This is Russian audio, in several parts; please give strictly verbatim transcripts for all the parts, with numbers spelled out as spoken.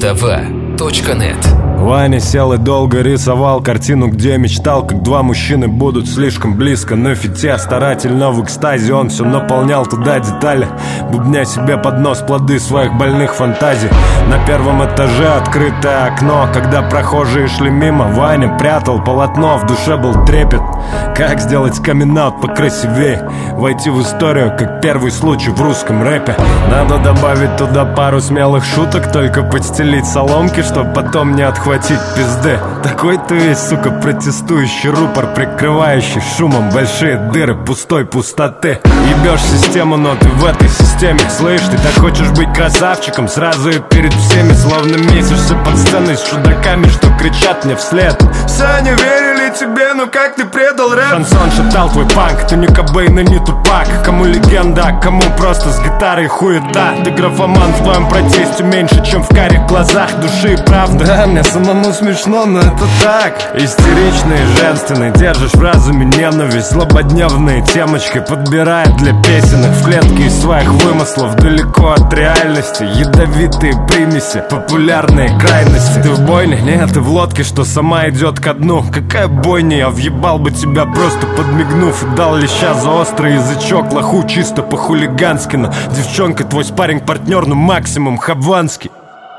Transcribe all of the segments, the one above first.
Мустава точка нет. Ваня сел и долго рисовал картину, где мечтал, как два мужчины будут слишком близко на фите. Старательно в экстазе он все наполнял туда детали, бубня себе под нос плоды своих больных фантазий. На первом этаже открытое окно, когда прохожие шли мимо, Ваня прятал полотно, в душе был трепет. Как сделать камин-аут покрасивее, войти в историю, как первый случай в русском рэпе. Надо добавить туда пару смелых шуток, только подстелить соломки, чтоб потом не отхватить пизды. Такой ты весь, сука, протестующий рупор, прикрывающий шумом большие дыры пустой пустоты. Ебешь систему, но ты в этой системе. Слышь, ты так хочешь быть красавчиком сразу и перед всеми, словно месишься под сценой с чудаками, что кричат мне вслед: Саня, верили тебе, но как ты предал рэп? Шансон шатал твой панк, ты не Кобейн и не Тупак. Кому легенда, а кому просто с гитарой хуета. Ты графоман, в твоем протесте меньше, чем в карих глазах души и правды. Да, мне самому смешно, но это так. Истеричный и женственный, держишь в разуме ненависть. Злободневные темочки подбирает для песенок в клетке из своих вымыслов, далеко от реальности. Ядовитые примеси, популярные крайности. Ты в бойне? Нет, ты в лодке, что сама идет ко дну. Какая бойня, я въебал бы тебя, просто подмигнув, и дал леща за острый язычок. Лоху чисто по-хулигански, но девчонка твой спарринг-партнер, ну максимум хабанский.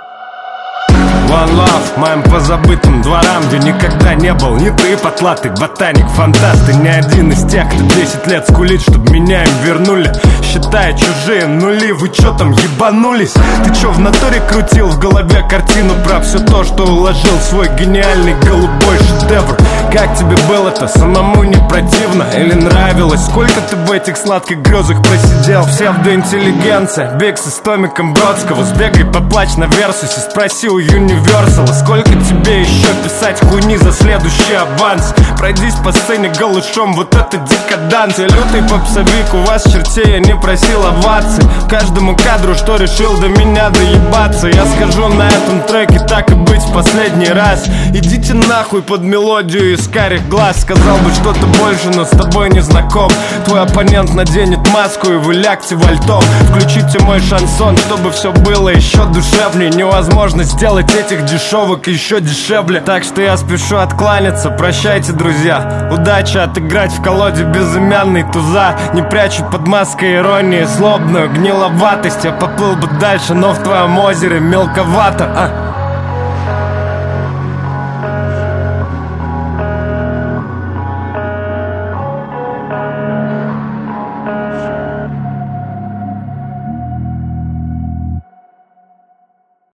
One Love, моим позабытым дворам, где никогда не был ни ты, потлатый ботаник, фантаст. Ты не один из тех, кто десять лет скулит, чтоб меня им вернули, считая чужие нули. Вы чё там ебанулись? Ты чё в натуре крутил в голове картину про все то, что уложил в свой гениальный голубой шедевр? Как тебе было-то? Самому не противно или нравилось? Сколько ты в этих сладких грезах просидел? Псевдоинтеллигенция, Бикс с Томиком Бродского. Сбегай, поплачь на Версусе, спроси у Юниверсала, сколько тебе еще писать хуйни за следующий аванс? Пройдись по сцене голышом, вот это декаданс. Я лютый попсовик, у вас чертей я не просил оваций. Каждому кадру, что решил до меня доебаться. Я скажу на этом треке так и быть в последний раз: идите нахуй под мелодию из карих глаз. Сказал бы что-то больше, но с тобой не знаком. Твой оппонент наденет маску, и вы лягте вальтом. Включите мой шансон, чтобы все было еще душевнее. Невозможно сделать этих дешевок еще дешевле. Так что я спешу откланяться, прощайте, друзья. Удачи отыграть в колоде безымянный туза. Не прячу под маской иронии злобную гниловатость. Я поплыл бы дальше, но в твоем озере мелковато, а?